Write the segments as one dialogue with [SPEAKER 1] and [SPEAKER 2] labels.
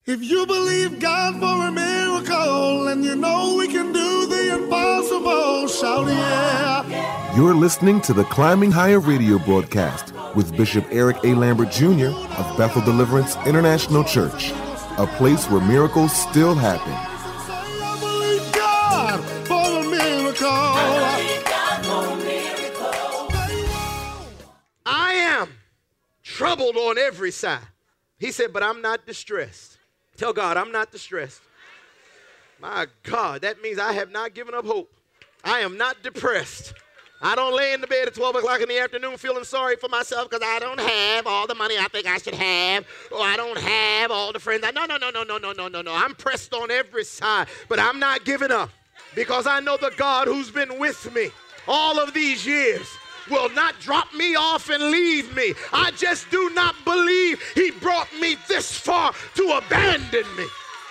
[SPEAKER 1] If you believe God for a miracle and you know we can do the impossible, shout yeah.
[SPEAKER 2] You're listening to the Climbing Higher radio broadcast with Bishop Eric A. Lambert Jr. of Bethel Deliverance International Church, a place where miracles still happen.
[SPEAKER 1] I believe God for a miracle.
[SPEAKER 3] I am troubled on every side. He said, but I'm not distressed. Tell God, I'm not distressed. My God, that means I have not given up hope. I am not depressed. I don't lay in the bed at 12 o'clock in the afternoon feeling sorry for myself because I don't have all the money I think I should have, or I don't have all the friends. No. I'm pressed on every side, but I'm not giving up because I know the God who's been with me all of these years will not drop me off and leave me. I just do not believe he brought me this far to abandon me.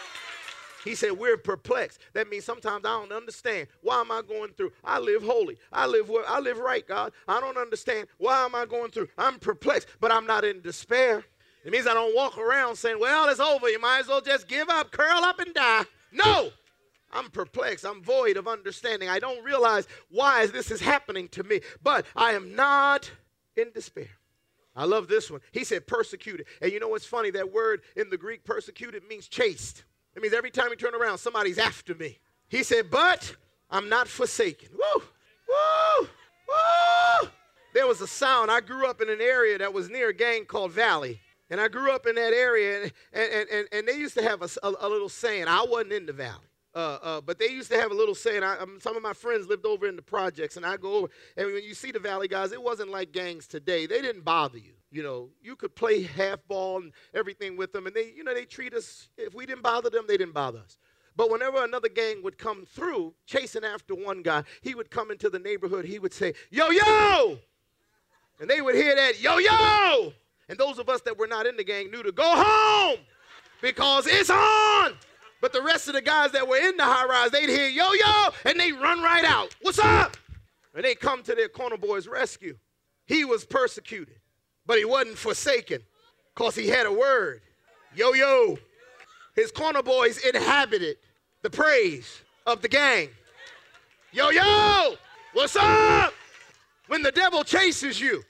[SPEAKER 3] He said, we're perplexed. That means sometimes I don't understand. Why am I going through? I live holy. I live right, God. I don't understand. Why am I going through? I'm perplexed, but I'm not in despair. It means I don't walk around saying, well, it's over. You might as well just give up, curl up, and die. No. I'm perplexed. I'm void of understanding. I don't realize why this is happening to me, but I am not in despair. I love this one. He said persecuted. And you know what's funny? That word in the Greek, persecuted, means chased. It means every time you turn around, somebody's after me. He said, but I'm not forsaken. Woo! Woo! Woo! There was a sound. I grew up in an area that was near a gang called Valley. And I grew up in that area, and they used to have a little saying. I wasn't in the Valley. But they used to have a little saying. Some of my friends lived over in the projects, and I go over, and when you see the Valley guys, it wasn't like gangs today. They didn't bother you. You know, you could play half ball and everything with them, and they treat us, if we didn't bother them, they didn't bother us. But whenever another gang would come through, chasing after one guy, he would come into the neighborhood, he would say, yo, yo! And they would hear that, yo, yo! And those of us that were not in the gang knew to go home, because it's on! But the rest of the guys that were in the high rise, they'd hear yo, yo, and they run right out. What's up? And they come to their corner boy's rescue. He was persecuted, but he wasn't forsaken because he had a word. Yo, yo. His corner boys inhabited the praise of the gang. Yo, yo, what's up? When the devil chases you,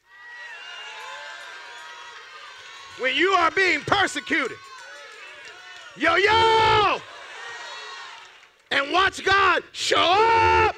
[SPEAKER 3] when you are being persecuted, yo, yo! And watch God show up.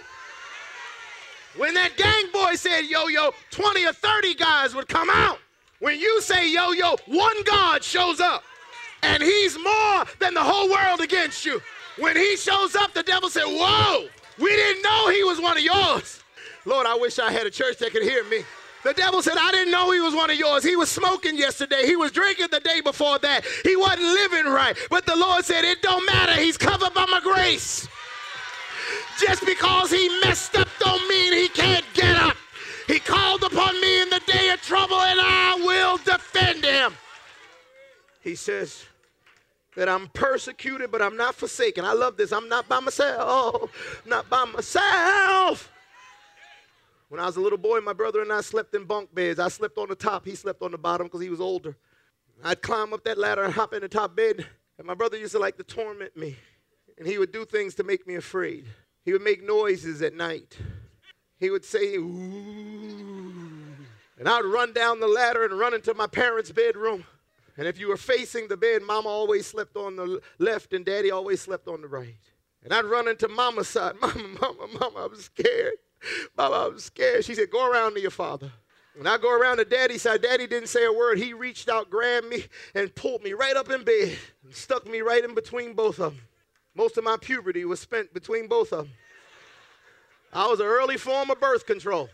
[SPEAKER 3] When that gang boy said, yo, yo, 20 or 30 guys would come out. When you say, yo, yo, one God shows up. And he's more than the whole world against you. When he shows up, the devil said, whoa, we didn't know he was one of yours. Lord, I wish I had a church that could hear me. The devil said, I didn't know he was one of yours. He was smoking yesterday. He was drinking the day before that. He wasn't living right. But the Lord said, it don't matter. He's covered by my grace. Just because he messed up don't mean he can't get up. He called upon me in the day of trouble, and I will defend him. He says that I'm persecuted, but I'm not forsaken. I love this. I'm not by myself. Not by myself. When I was a little boy, my brother and I slept in bunk beds. I slept on the top. He slept on the bottom because he was older. I'd climb up that ladder and hop in the top bed. And my brother used to like to torment me. And he would do things to make me afraid. He would make noises at night. He would say, ooh. And I'd run down the ladder and run into my parents' bedroom. And if you were facing the bed, Mama always slept on the left and Daddy always slept on the right. And I'd run into Mama's side. Mama, I'm scared. Mama, I'm scared. She said, go around to your father. When I go around to Daddy's side, Daddy didn't say a word. He reached out, grabbed me, and pulled me right up in bed and stuck me right in between both of them. Most of my puberty was spent between both of them. I was an early form of birth control.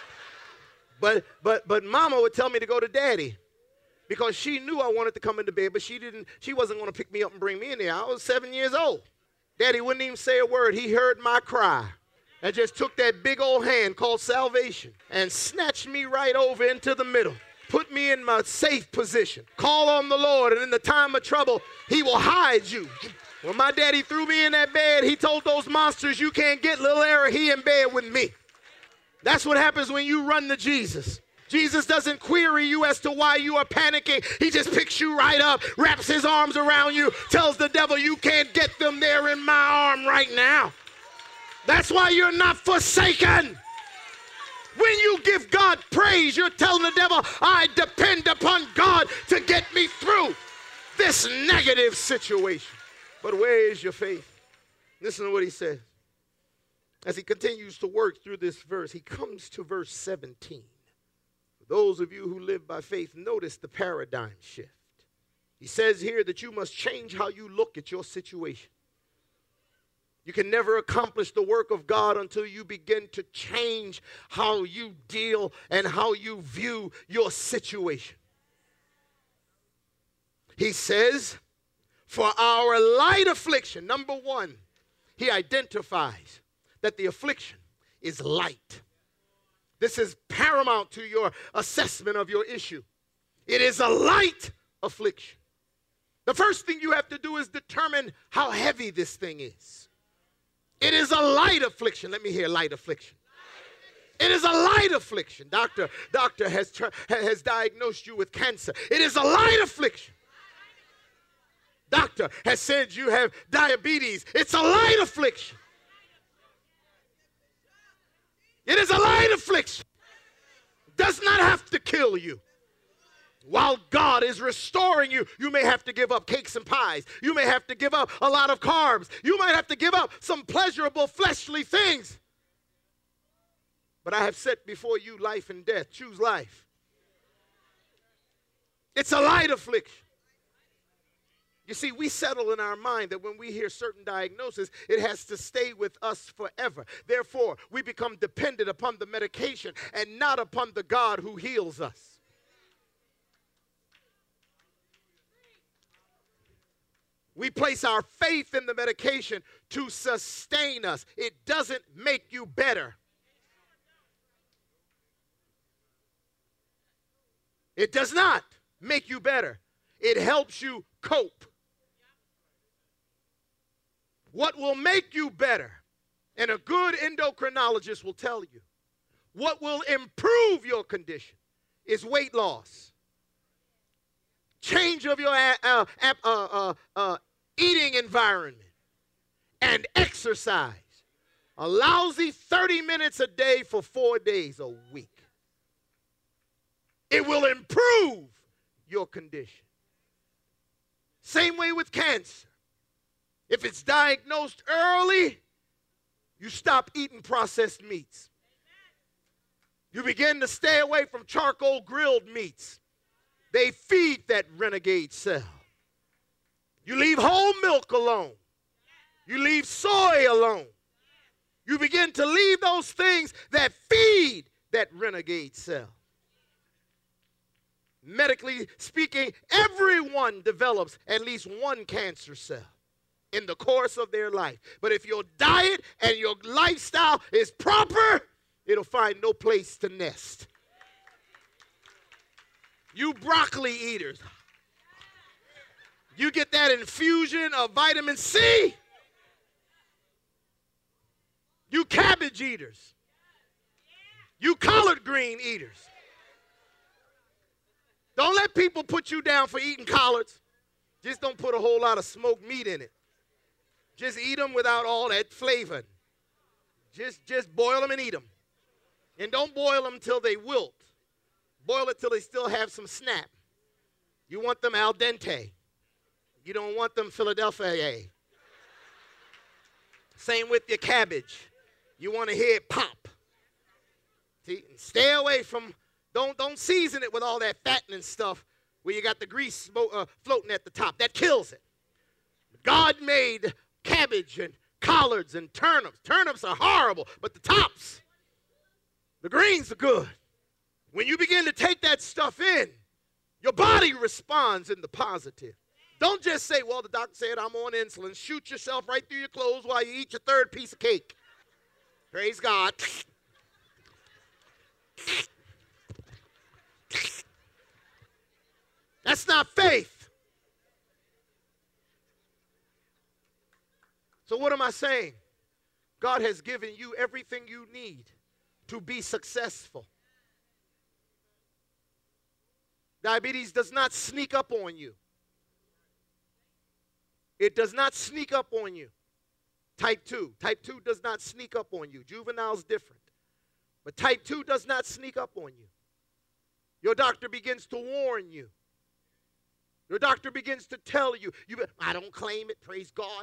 [SPEAKER 3] But Mama would tell me to go to Daddy because she knew I wanted to come into bed, but she wasn't going to pick me up and bring me in there. I was 7 years old. Daddy wouldn't even say a word. He heard my cry. And just took that big old hand called salvation and snatched me right over into the middle. Put me in my safe position. Call on the Lord, and in the time of trouble, he will hide you. When my daddy threw me in that bed, he told those monsters, you can't get little Eric, he in bed with me. That's what happens when you run to Jesus. Jesus doesn't query you as to why you are panicking. He just picks you right up, wraps his arms around you, tells the devil, you can't get them there in my arm right now. That's why you're not forsaken. When you give God praise, you're telling the devil, I depend upon God to get me through this negative situation. But where is your faith? Listen to what he says. As he continues to work through this verse, he comes to verse 17. For those of you who live by faith, notice the paradigm shift. He says here that you must change how you look at your situation. You can never accomplish the work of God until you begin to change how you deal and how you view your situation. He says, for our light affliction, number one, he identifies that the affliction is light. This is paramount to your assessment of your issue. It is a light affliction. The first thing you have to do is determine how heavy this thing is. It is a light affliction. Let me hear light affliction. It is a light affliction. Doctor has diagnosed you with cancer. It is a light affliction. Doctor has said you have diabetes. It's a light affliction. It is a light affliction. Does not have to kill you. While God is restoring you, you may have to give up cakes and pies. You may have to give up a lot of carbs. You might have to give up some pleasurable fleshly things. But I have set before you life and death. Choose life. It's a light affliction. You see, we settle in our mind that when we hear certain diagnosis, it has to stay with us forever. Therefore, we become dependent upon the medication and not upon the God who heals us. We place our faith in the medication to sustain us. It doesn't make you better. It does not make you better. It helps you cope. What will make you better, and a good endocrinologist will tell you, what will improve your condition is weight loss. Change of your eating environment and exercise. A lousy 30 minutes a day for 4 days a week. It will improve your condition. Same way with cancer. If it's diagnosed early, you stop eating processed meats. You begin to stay away from charcoal grilled meats. They feed that renegade cell. You leave whole milk alone. You leave soy alone. You begin to leave those things that feed that renegade cell. Medically speaking, everyone develops at least one cancer cell in the course of their life. But if your diet and your lifestyle is proper, it'll find no place to nest. You broccoli eaters, you get that infusion of vitamin C. You cabbage eaters, you collard green eaters. Don't let people put you down for eating collards. Just don't put a whole lot of smoked meat in it. Just eat them without all that flavor. Just boil them and eat them. And don't boil them till they wilt. Boil it till they still have some snap. You want them al dente. You don't want them Philadelphia. Same with your cabbage. You want to hear it pop. See? Stay away from, don't season it with all that fattening stuff where you got the grease floating at the top. That kills it. God made cabbage and collards and turnips. Turnips are horrible, but the tops, the greens are good. When you begin to take that stuff in, your body responds in the positive. Don't just say, well, the doctor said I'm on insulin. Shoot yourself right through your clothes while you eat your third piece of cake. Praise God. That's not faith. So what am I saying? God has given you everything you need to be successful. Diabetes does not sneak up on you. It does not sneak up on you. Type 2. Type 2 does not sneak up on you. Juvenile's different. But type 2 does not sneak up on you. Your doctor begins to warn you. Your doctor begins to tell you, I don't claim it, praise God.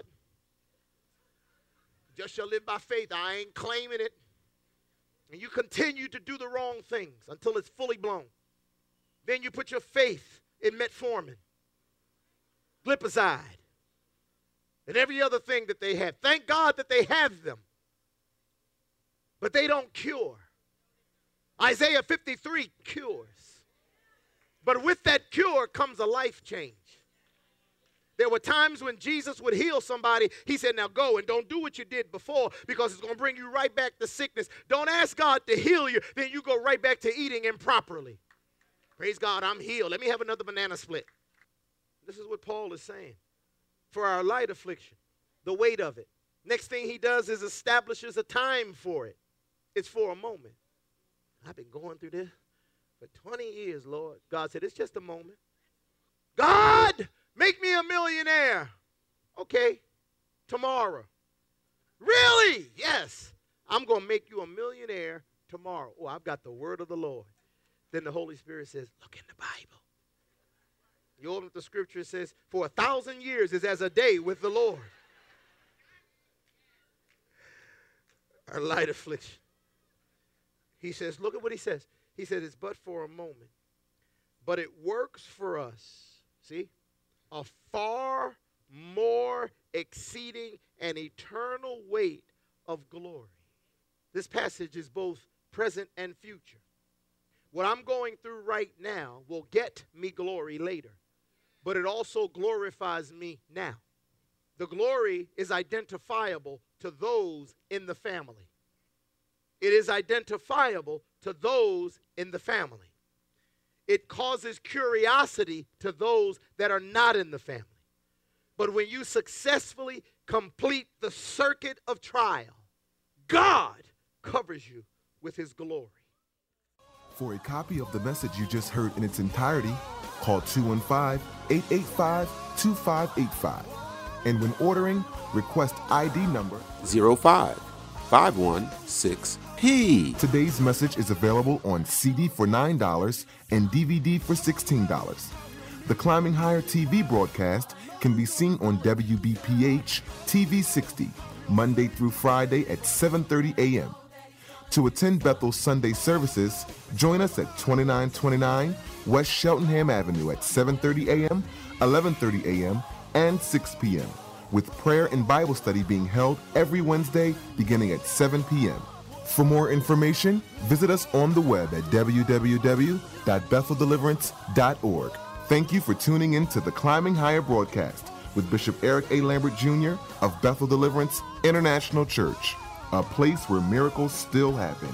[SPEAKER 3] Just shall live by faith. I ain't claiming it. And you continue to do the wrong things until it's fully blown. Then you put your faith in metformin, glipizide, and every other thing that they have. Thank God that they have them. But they don't cure. Isaiah 53 cures. But with that cure comes a life change. There were times when Jesus would heal somebody. He said, now go and don't do what you did before because it's going to bring you right back to sickness. Don't ask God to heal you. Then you go right back to eating improperly. Praise God, I'm healed. Let me have another banana split. This is what Paul is saying. For our light affliction, the weight of it. Next thing he does is establishes a time for it. It's for a moment. I've been going through this for 20 years, Lord. God said, it's just a moment. God, make me a millionaire. Okay, tomorrow. Really? Yes. I'm going to make you a millionaire tomorrow. Oh, I've got the word of the Lord. Then the Holy Spirit says, look in the Bible. You open up the scripture, it says, for 1,000 years is as a day with the Lord. Our light affliction. He says, look at what he says. He said, it's but for a moment. But it works for us, see, a far more exceeding and eternal weight of glory. This passage is both present and future. What I'm going through right now will get me glory later, but it also glorifies me now. The glory is identifiable to those in the family. It is identifiable to those in the family. It causes curiosity to those that are not in the family. But when you successfully complete the circuit of trial, God covers you with his glory.
[SPEAKER 2] For a copy of the message you just heard in its entirety, call 215-885-2585. And when ordering, request ID number
[SPEAKER 4] 05516P.
[SPEAKER 2] Today's message is available on CD for $9 and DVD for $16. The Climbing Higher TV broadcast can be seen on WBPH TV 60, Monday through Friday at 7:30 a.m. To attend Bethel's Sunday services, join us at 2929 West Cheltenham Avenue at 7:30 a.m., 11:30 a.m., and 6 p.m., with prayer and Bible study being held every Wednesday beginning at 7 p.m. For more information, visit us on the web at www.betheldeliverance.org. Thank you for tuning in to the Climbing Higher broadcast with Bishop Eric A. Lambert Jr. of Bethel Deliverance International Church, a place where miracles still happen.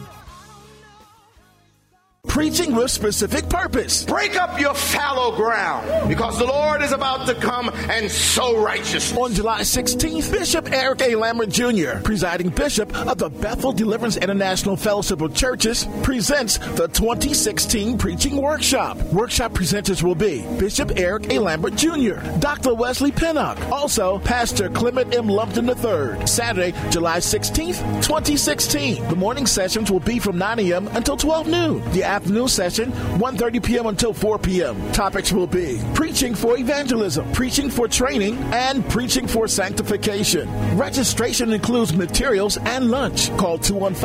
[SPEAKER 5] Preaching with specific purpose.
[SPEAKER 3] Break up your fallow ground because the Lord is about to come and sow righteousness.
[SPEAKER 5] On July 16th, Bishop Eric A. Lambert Jr., presiding bishop of the Bethel Deliverance International Fellowship of Churches, presents the 2016 Preaching Workshop. Workshop presenters will be Bishop Eric A. Lambert Jr., Dr. Wesley Pinnock, also Pastor Clement M. Lumpton III. Saturday, July 16th, 2016. The morning sessions will be from 9 a.m. until 12 noon. The afternoon session, 1:30 p.m. until 4 p.m. Topics will be preaching for evangelism, preaching for training, and preaching for sanctification. Registration includes materials and lunch. Call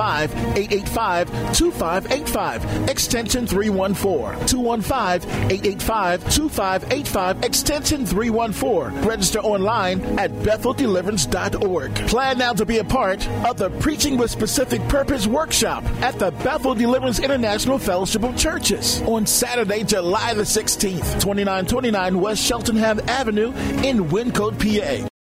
[SPEAKER 5] 215-885-2585, extension 314. 215-885-2585, extension 314. Register online at betheldeliverance.org. Plan now to be a part of the Preaching with Specific Purpose workshop at the Bethel Deliverance International Fellowship of Churches on Saturday, July the 16th, 2929 West Cheltenham Avenue in Wyncote, PA.